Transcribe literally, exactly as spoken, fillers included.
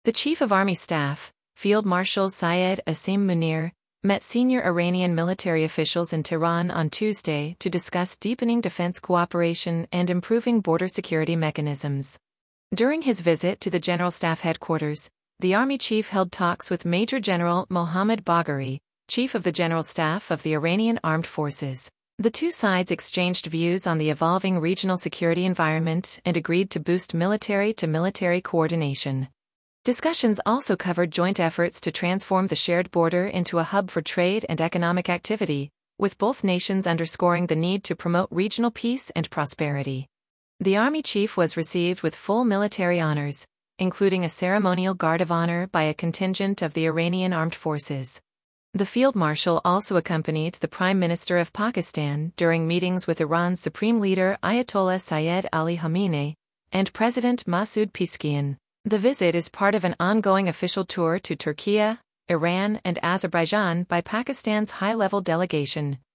The Chief of Army Staff, Field Marshal Syed Asim Munir, met senior Iranian military officials in Tehran on Tuesday to discuss deepening defense cooperation and improving border security mechanisms. During his visit to the General Staff headquarters, the Army chief held talks with Major General Mohammad Bagheri, Chief of the General Staff of the Iranian Armed Forces. The two sides exchanged views on the evolving regional security environment and agreed to boost military-to-military coordination. Discussions also covered joint efforts to transform the shared border into a hub for trade and economic activity, with both nations underscoring the need to promote regional peace and prosperity. The Army chief was received with full military honors, including a ceremonial guard of honor by a contingent of the Iranian Armed Forces. The Field Marshal also accompanied the Prime Minister of Pakistan during meetings with Iran's Supreme Leader Ayatollah Syed Ali Khamenei and President Masoud Pezeshkian. The visit is part of an ongoing official tour to Turkey, Iran, and Azerbaijan by Pakistan's high-level delegation,